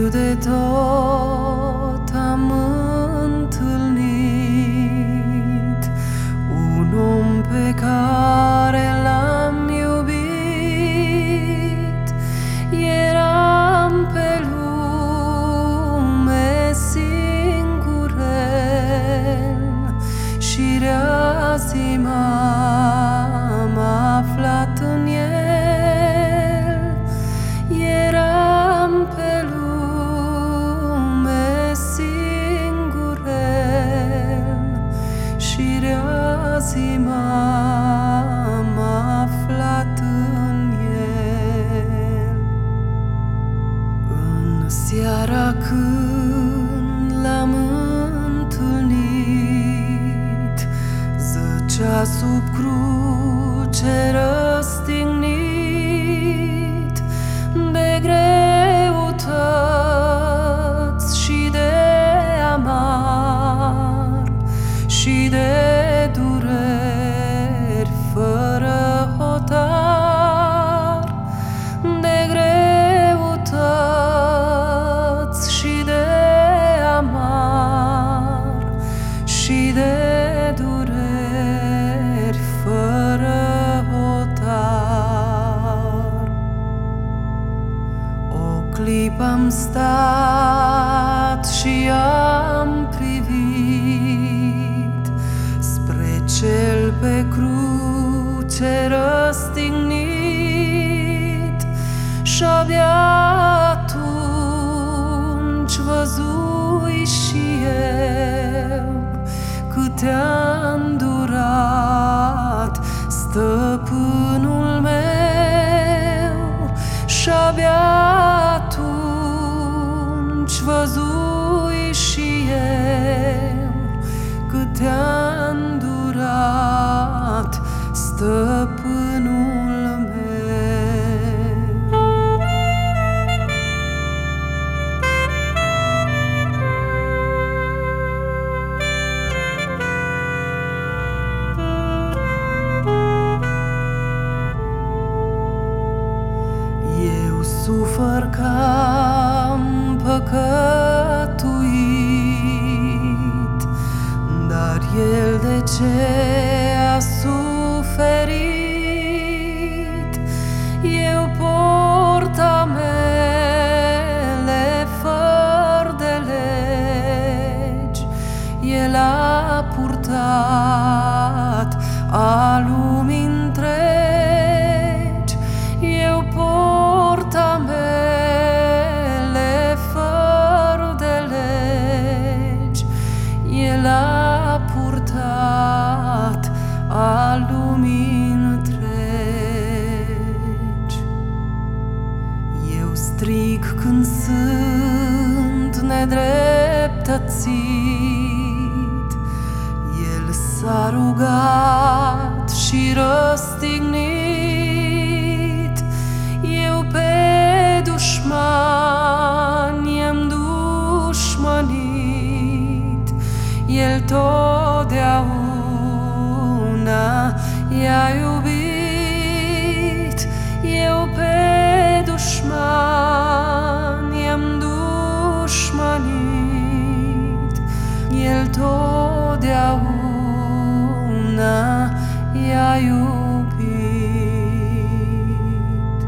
de tot am întâlnit un om pe care l-am iubit. Eram pe lume singurel și rea zi m-am aflat în el. Eram pe lume singurel și rea zi m-am aflat în el. În seara când l-am întâlnit, zăcea sub cruce răstignit de greutăți și de amar și de dureri fără hotar, de greutăți și de amar și de dureri fără hotar. O clipă am stat și am privit spre cel pe cruce răstignit și-abia atunci văzui și eu câte a îndurat stăpânul meu. Și-abia atunci văzui și eu câte a îndurat stăpânul meu. Eu sufăr că-am păcătuit, dar El de ce a suferit? Eu port amele fără de legi, El a purtat a lumii întregi. Eu port amele fără de legi, El a purtat a lumii întregi. Eu strig când sunt nedreptățit, El s-a rugat și răstignit. Eu pe dușmani i-am dușmănit, El totdeauna i-a iubit. Eu pe dușmani i-am dușmănit, El totdeauna i-a iubit.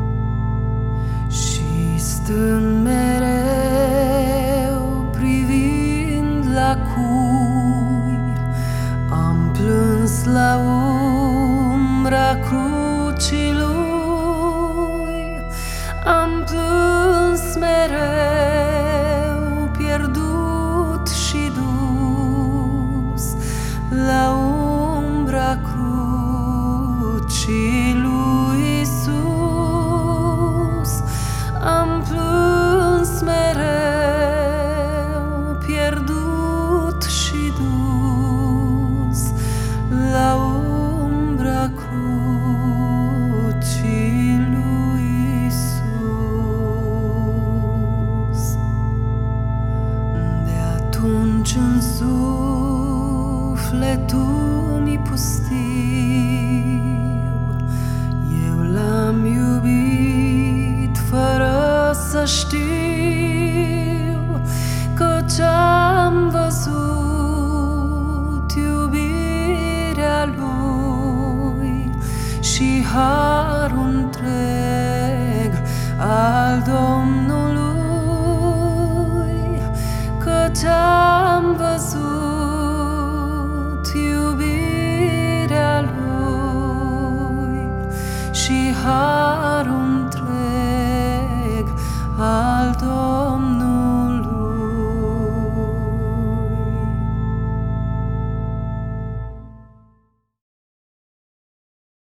Și stând mereu privind la cui, am plâns la umbra crucii Lui. Am plâns mereu pierdut și dus la umbra crucii Lui Iisus. Am plâns mereu pierdut și dus la umbra crucii Lui Iisus. De atunci în sufletul mi pustiu, eu l-am iubit fără să știu. harul întreg al Domnului, căci